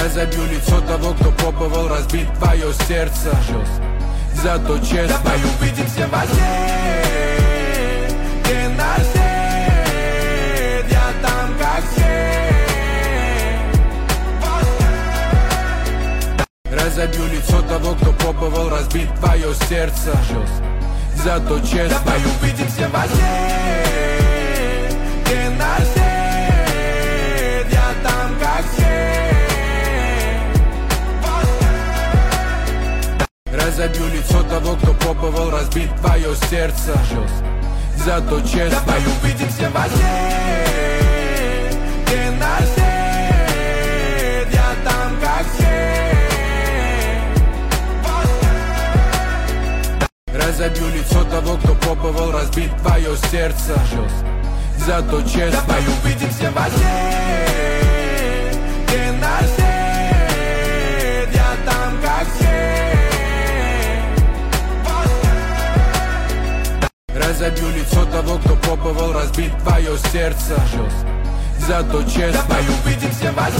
Разобью лицо того, кто пробовал разбить твое сердце. Зато честно. Давай увидимся во сне, где на свет, я там как все. Разобью лицо того, кто пробовал разбить твое сердце. Зато честно. Давай увидимся во сне, где на свет, я там как все. Разобью лицо того, кто пробовал разбить твое сердце. Зато честно. Давай увидимся во сне, где на свет, я там как все. Разобью лицо того, кто пробовал разбить твое сердце. Зато честно. Давай увидимся во сне, где на свет, я там как все. Разобью лицо того, кто пробовал разбить твое сердце. Зато честно. Давай увидимся во сне.